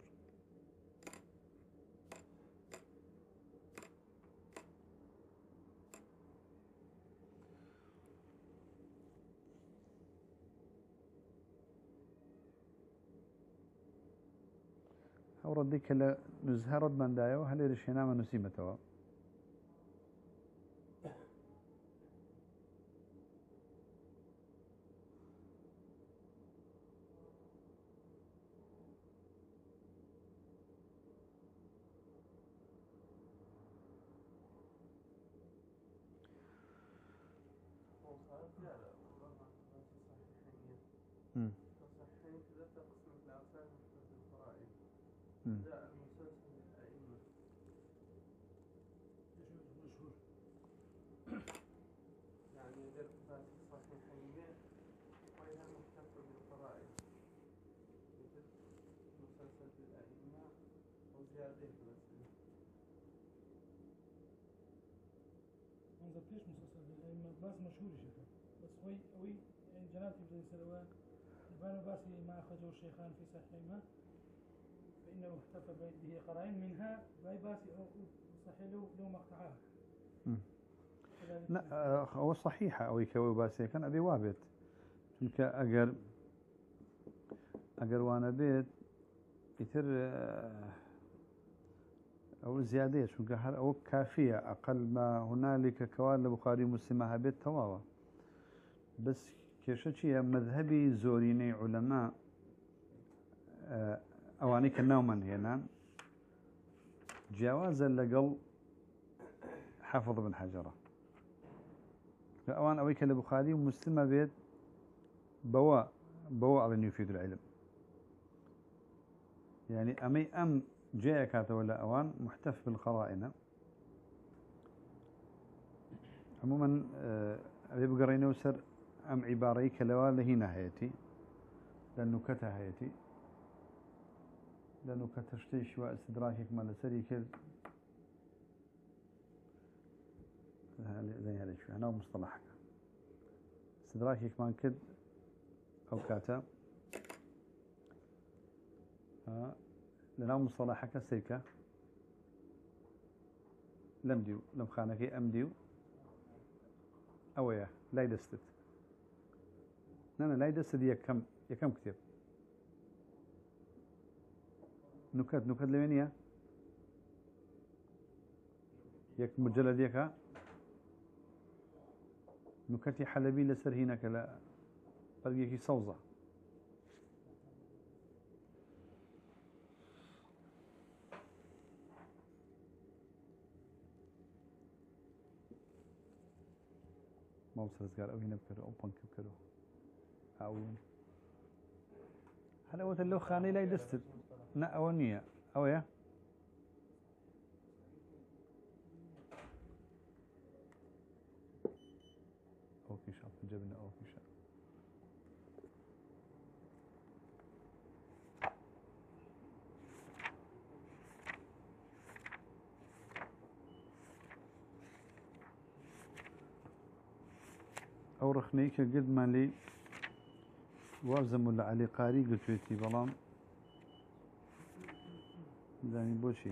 S1: أوردك نزهرد من دايو هل يرشينا من نسيمته.
S2: ليش مسلسل بالأئمة باس مشهور شكل بس هو أوي يعني جناب ابن سلوى يبان باسي ما أخرجه الشيخان في صحيحهما فإنه احتفى به قرائن منها باي باسي أو صحيح له مقطعها.
S1: لا هو صحيحة أو يكوي باسي كان أبي وابت تلك أجر وانا بيت يتر أو زيادة شو قهر أو كافية أقل ما هنالك كوال البخاري ومسلم هبيت تواوا بس كيشتشي مذهبي زوريني علماء أواني كناومن هنا جوازا لقل حافظ بن حجرة أوان أويك البخاري ومسلم بيت بوا أظن يفيد العلم يعني أم جاءك هذا ولا أوان محتف بالقرائن عموما أبي بقرينه وسر أم عباري كلوا لهي نهايتي لأنه كتهايتي لأنه كتشتيش واستدراكك ما لسري كذ زي هذا شو أنا مصطلحك استدراكك ما كذ أو كاتا لنا مصطلحك سيكا لم ديو لم خانك أم ديو أو يا لا يدستت نانا لا يدستت يكم كتير نكد لمنيا يك مجلد يكا نكتي حلبي لسر هناك لا بلقيكي صوزة ما وصلت قال أو هنا بكرو أو بانك بكرو أوين هلا وقت اللو خاني لا يدستت نا أونية أو يا أوكي شاف جبنا أوكي شاف أو رخنيك قد ما لي وازم ولا علي قاري قلت فيتي بلام داني بوشي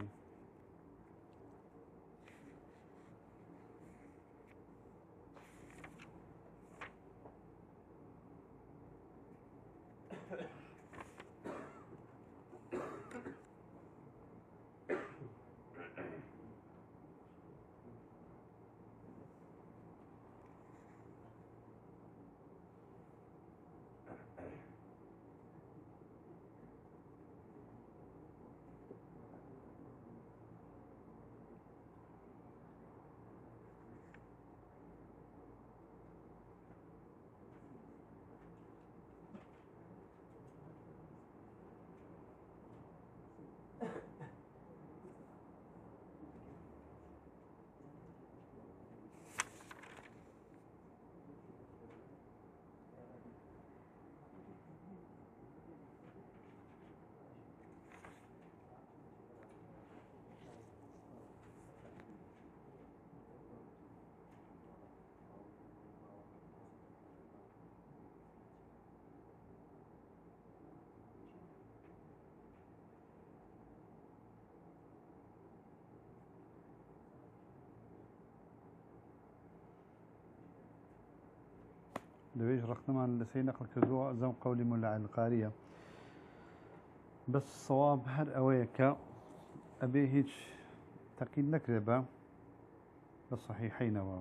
S1: لويش رقم عن لسي نقل كذوة زم قولي ملا عن القارية بس صواب هر أويك أبي هيج تقيد نكذبة بالصحيحين وام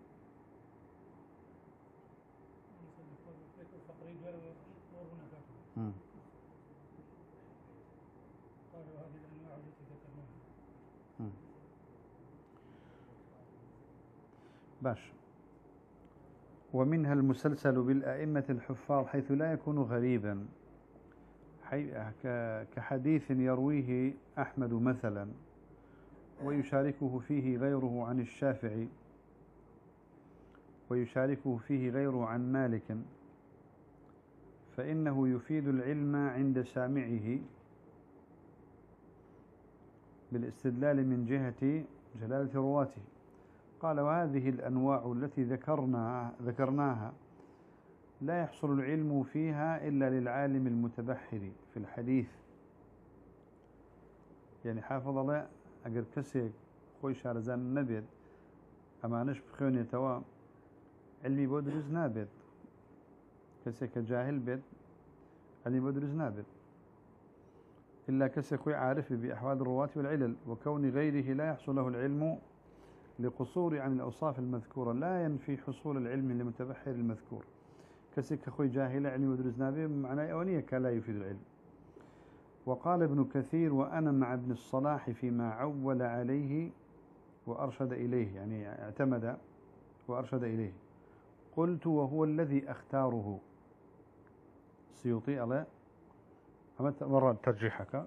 S1: باش ومنها المسلسل بالأئمة الحفاظ حيث لا يكون غريبا كحديث يرويه أحمد مثلا ويشاركه فيه غيره عن الشافعي ويشاركه فيه غيره عن مالك فإنه يفيد العلم عند سامعه بالاستدلال من جهة جلالة رواته. قال وهذه الأنواع التي ذكرناها لا يحصل العلم فيها إلا للعالم المتبحر في الحديث. يعني حافظ الله أجر كسي خوي شارزان نبيد أما نش بخيوني توا علمي بودرز نابد كسي كجاهل بيد علمي بودرز نابد إلا كسي خوي عارف بأحوال الرواة والعلل وكون غيره لا يحصل له العلم لقصور عن الأوصاف المذكورة لا ينفي حصول العلم لمتبحر المذكور. كسي كخوي جاهل علمي بودرز نابد معناه أونية كلا يفيد العلم. وقال ابن كثير وأنا مع ابن الصلاح فيما عول عليه وأرشد إليه يعني اعتمد وأرشد إليه. قلت وهو الذي أختاره السيوطي ألا أمت مرة ترجيحك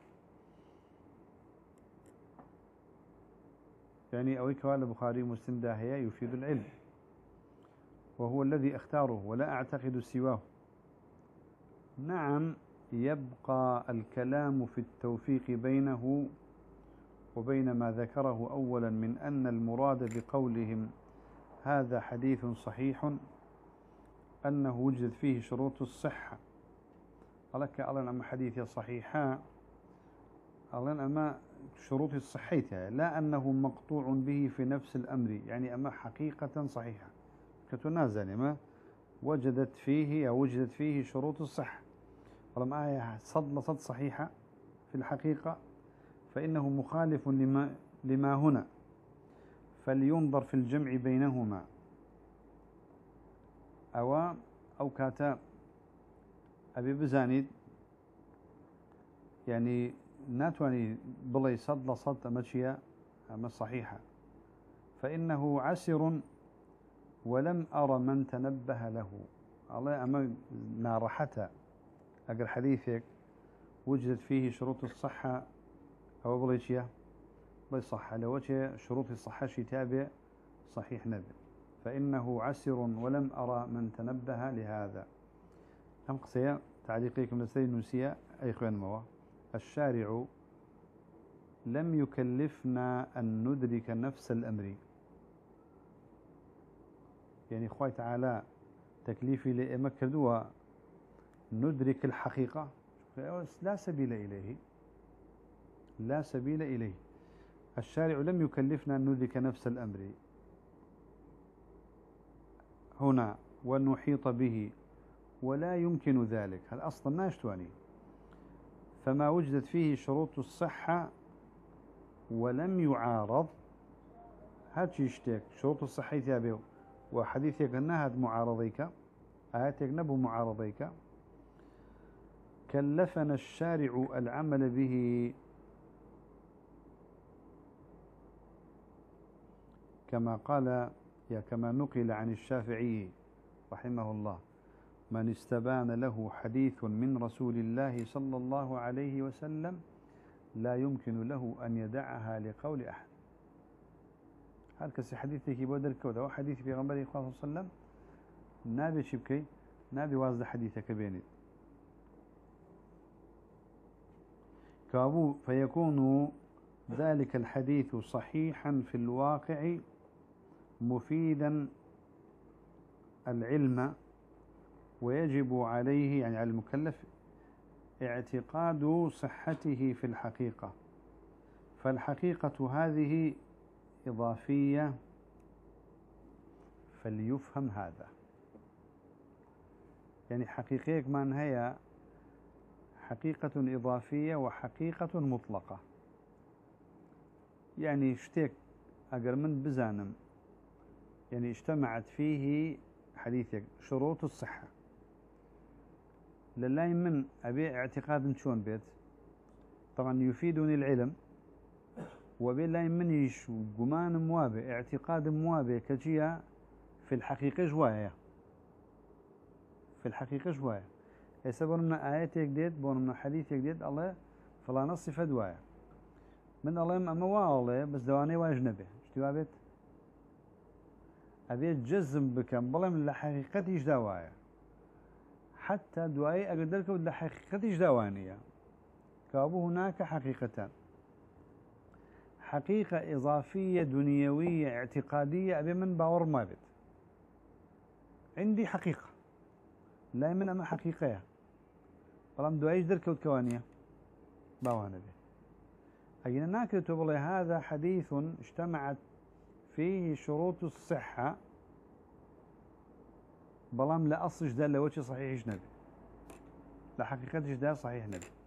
S1: يعني أويك قال البخاري مسلم داهية يفيد العلم وهو الذي أختاره ولا أعتقد سواه. نعم يبقى الكلام في التوفيق بينه وبين ما ذكره أولا من أن المراد بقولهم هذا حديث صحيح أنه وجد فيه شروط الصحة. قالك أولا أما حديث صحيحا أولا أما شروط الصحية، لا أنه مقطوع به في نفس الأمر، يعني أما حقيقة صحيحة كتنازل ما وجدت فيه أو وجدت فيه شروط الصحة، ولما آية صد صحيحة في الحقيقة فإنه مخالف لما هنا، فلينظر في الجمع بينهما. أو كاتا أبي بزانيد يعني ناتواني بلي صد أمشيا أما صحيحة، فإنه عسر ولم أرى من تنبه له. الله أما نارحته أقل حديثك وجدت فيه شروط الصحة أو بليشيا بلي صحة لو شروط الصحة تابع صحيح نبي، فإنه عسر ولم أرى من تنبه لهذا. أم قصية تعليقكم لسيد نسيا أي إخوان موا الشارع لم يكلفنا أن ندرك نفس الأمر، يعني خوي تعالى تكليفي لأمكردوا ندرك الحقيقة لا سبيل إليه، لا سبيل إليه. الشارع لم يكلفنا أن ندرك نفس الأمر هنا ونحيط به، ولا يمكن ذلك، هل أصلا ما يشتواني. فما وجدت فيه شروط الصحة ولم يعارض هاتش يشتك شروط الصحة تابعه وحديثك أنها معارضيك آياتك نبو معارضيك، كلفنا الشارع العمل به كما قال كما نقل عن الشافعي رحمه الله: من استبان له حديث من رسول الله صلى الله عليه وسلم لا يمكن له أن يدعها لقول أحد. هل كسي حديثك بودر كودا وحديث في غنبري صلى الله عليه وسلم نابي شبكي نابي وازد حديثك بيني كابو، فيكون ذلك الحديث صحيحا في الواقع مفيدا العلم، ويجب عليه يعني على المكلف اعتقاد صحته في الحقيقة، فالحقيقة هذه إضافية فليفهم هذا. يعني حقيقة من هي حقيقة إضافية وحقيقة مطلقة، يعني اشتك أقر من بزانم يعني اجتمعت فيه حديثك شروط الصحة لله من أبي اعتقاد شون بيت طبعا يفيدني العلم، وبالله من يشو قمان موابع اعتقاد موابع كجيا في الحقيقة جوايا، في الحقيقة جوايا يسبب من آياتك ديت بون من حديثك ديت الله فلا نص فدوايا من الله أما والله بس دواني واجنبه اشتوابت أبي جزم بكم بلا من الحقيقة دوايا حتى دواي أقدرك بالحقيقة دوانية كابو هناك حقيقتان: حقيقة إضافية دنيوية اعتقادية أبي من باور ما بيت عندي حقيقة لا من أما حقيقة بلام دوايش درك الكوانية باوانا به أجينا ناكد تقول هذا حديث اجتمعت فيه شروط الصحة بلام لا أصل جدا لوجه صحيح نبي لا حقيقة جدا صحيح نبي.